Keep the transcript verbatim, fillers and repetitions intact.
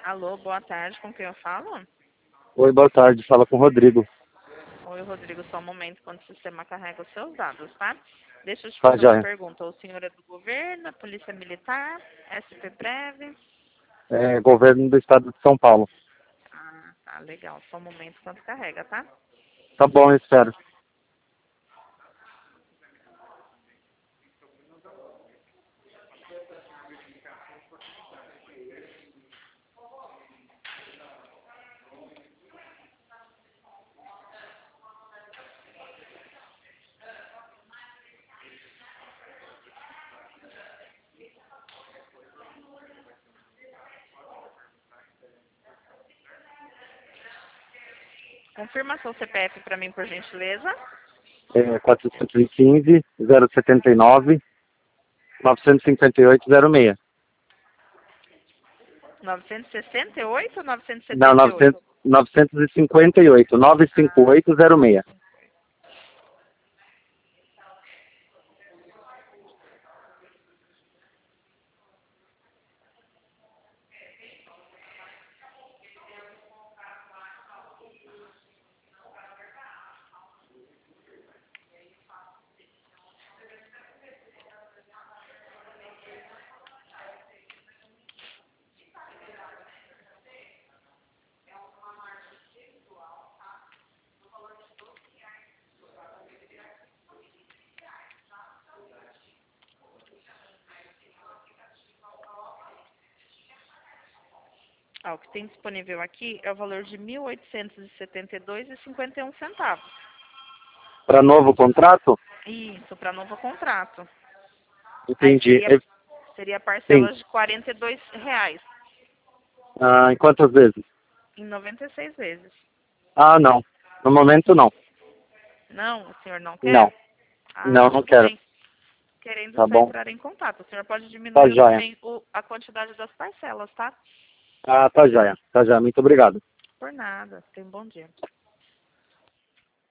Alô, boa tarde, com quem eu falo? Oi, boa tarde. Fala com o Rodrigo. Oi, Rodrigo, só um momento quando o sistema carrega os seus dados, tá? Deixa eu te Tá, fazer uma joia. pergunta. O senhor é do governo, Polícia Militar, S P Prev? É, governo do estado de São Paulo. Ah, tá, legal. Só um momento quando carrega, tá? Tá bom, eu espero. Confirma seu C P F para mim, por gentileza. É quatrocentos e quinze, zero setenta e nove, novecentos e cinquenta e oito, zero seis. novecentos e sessenta e oito ou novecentos e Não, setenta e oito? novecentos, novecentos e cinquenta e oito, novecentos e cinquenta e oito, zero seis. Ah, o que tem disponível aqui é o valor de mil oitocentos e setenta e dois reais e cinquenta e um centavos. Para novo contrato? Isso, para novo contrato. Aí Entendi. seria, É, seria sim. parcelas de quarenta e dois reais Ah, em quantas vezes? em noventa e seis vezes. Ah, não. No momento, não. Não, o senhor não quer? Não. Ah, Não, não tudo quero. bem. Querendo Tá só bom. entrar em contato. O senhor pode Tá diminuir joia. também o, a quantidade das parcelas, tá? Ah, tá joia. Tá joia. Muito obrigado. Por nada. Tenha um bom dia.